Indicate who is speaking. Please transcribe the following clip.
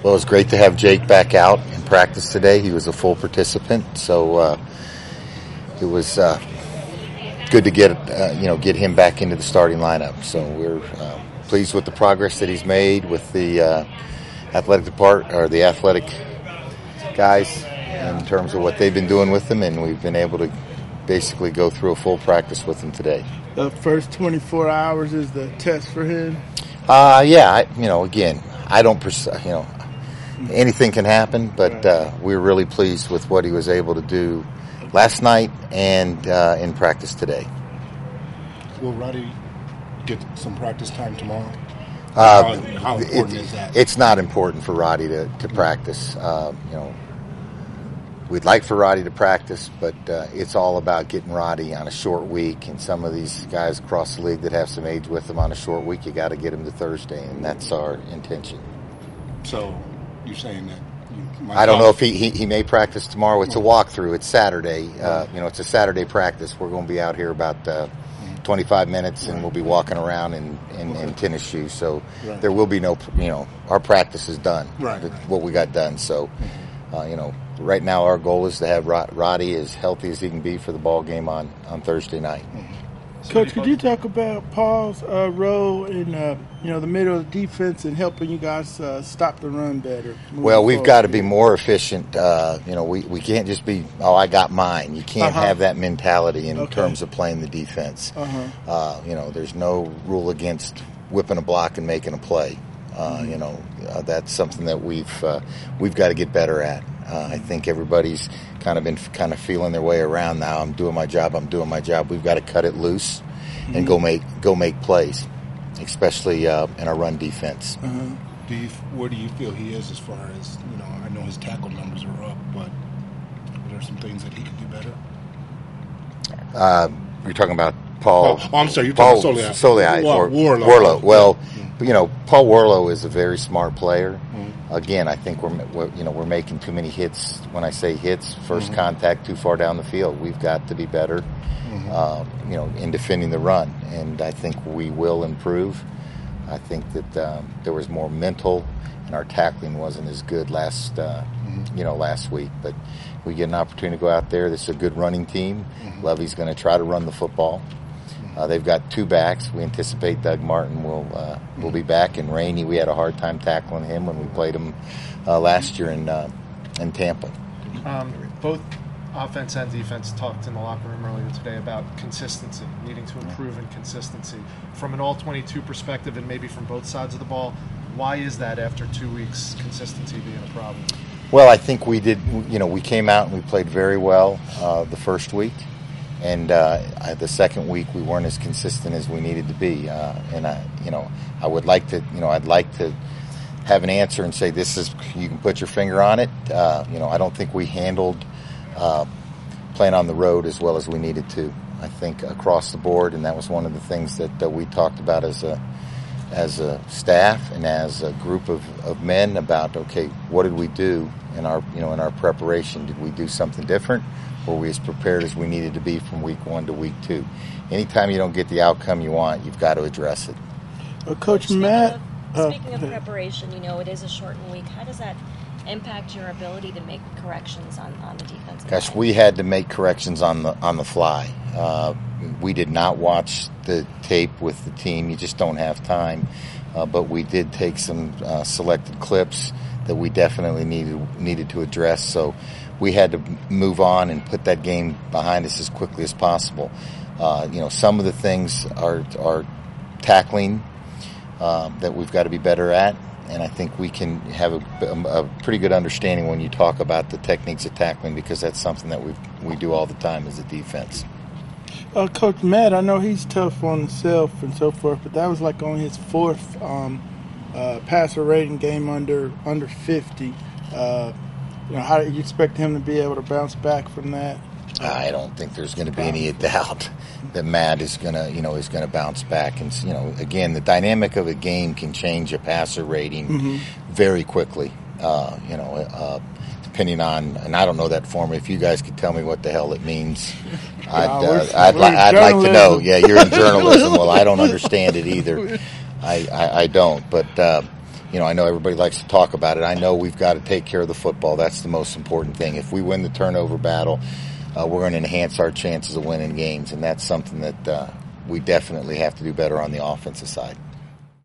Speaker 1: Well, it was great to have Jake back out in practice today. He was a full participant, so it was good to get him back into the starting lineup. So we're pleased with the progress that he's made with the athletic guys in terms of what they've been doing with him, and we've been able to basically go through a full practice with him today.
Speaker 2: The first 24 hours is the test for him.
Speaker 1: Again, I don't, anything can happen, but we're really pleased with what he was able to do last night and in practice today.
Speaker 3: Will Roddy get some practice time tomorrow? How important is that?
Speaker 1: It's not important for Roddy to practice. We'd like for Roddy to practice, but it's all about getting Roddy on a short week. And some of these guys across the league that have some age with them on a short week, you got to get them to Thursday, and that's our intention.
Speaker 3: So you're saying that?
Speaker 1: I don't know if he may practice tomorrow. It's a walkthrough. It's Saturday. It's a Saturday practice. We're going to be out here about 25 minutes, and we'll be walking around in tennis shoes. So there will be no, our practice is done. What we got done. So, right now our goal is to have Roddy as healthy as he can be for the ball game on Thursday night.
Speaker 2: Coach, could you talk about Paul's role in the middle of the defense and helping you guys stop the run better?
Speaker 1: Well, we've got to be more efficient. We can't just be, I got mine. You can't have that mentality in terms of playing the defense. There's no rule against whipping a block and making a play. That's something that we've got to get better at. I think everybody's kind of feeling their way around now. I'm doing my job. We've got to cut it loose and go make plays, especially in our run defense.
Speaker 3: Where do you feel he is as far as, I know his tackle numbers are up, but are there some things that he could do better?
Speaker 1: You're talking about Paul.
Speaker 3: I'm sorry. You're talking
Speaker 1: Soliai or Warlow. Well, Paul Warlow is a very smart player. Again, I think we're making too many hits. When I say hits, first contact too far down the field. We've got to be better, in defending the run, and I think we will improve. I think that there was more mental, and our tackling wasn't as good last week. But we get an opportunity to go out there. This is a good running team. Levy's going to try to run the football. They've got two backs. We anticipate Doug Martin will be back. And Rainey, we had a hard time tackling him when we played him last year in Tampa.
Speaker 4: Both offense and defense talked in the locker room earlier today about consistency, needing to improve in consistency. From an all-22 perspective and maybe from both sides of the ball, why is that after 2 weeks, consistency being a problem?
Speaker 1: Well, I think we did. We came out and we played very well the first week. And the second week we weren't as consistent as we needed to be, I would like to, I'd like to have an answer and say this is, you can put your finger on it. I don't think we handled playing on the road as well as we needed to. I think across the board, and that was one of the things that we talked about as a staff and as a group of men about, okay, what did we do in our preparation? Did we do something different? Were we as prepared as we needed to be from week 1 to week 2? Anytime you don't get the outcome you want, you've got to address it.
Speaker 2: Coach Matt.
Speaker 5: Speaking of preparation, it is a shortened week. How does that impact your ability to make corrections on the defensive
Speaker 1: Gosh,
Speaker 5: line?
Speaker 1: we had to make corrections on the fly. We did not watch the tape with the team. You just don't have time. But we did take some selected clips that we definitely needed to address. So we had to move on and put that game behind us as quickly as possible. Some of the things are tackling that we've got to be better at, and I think we can have a pretty good understanding when you talk about the techniques of tackling, because that's something that we do all the time as a defense.
Speaker 2: Coach Matt, I know he's tough on himself and so forth, but that was like on his fourth passer rating game under 50. How do you expect him to be able to bounce back from that?
Speaker 1: I don't think there's going to be any doubt that Matt is going to bounce back. And again, the dynamic of a game can change a passer rating very quickly. Depending on, and I don't know that formula. If you guys could tell me what the hell it means, I'd like to know. Yeah, you're in journalism. Well, I don't understand it either. I don't. But I know everybody likes to talk about it. I know we've got to take care of the football. That's the most important thing. If we win the turnover battle, we're going to enhance our chances of winning games, and that's something that we definitely have to do better on the offensive side.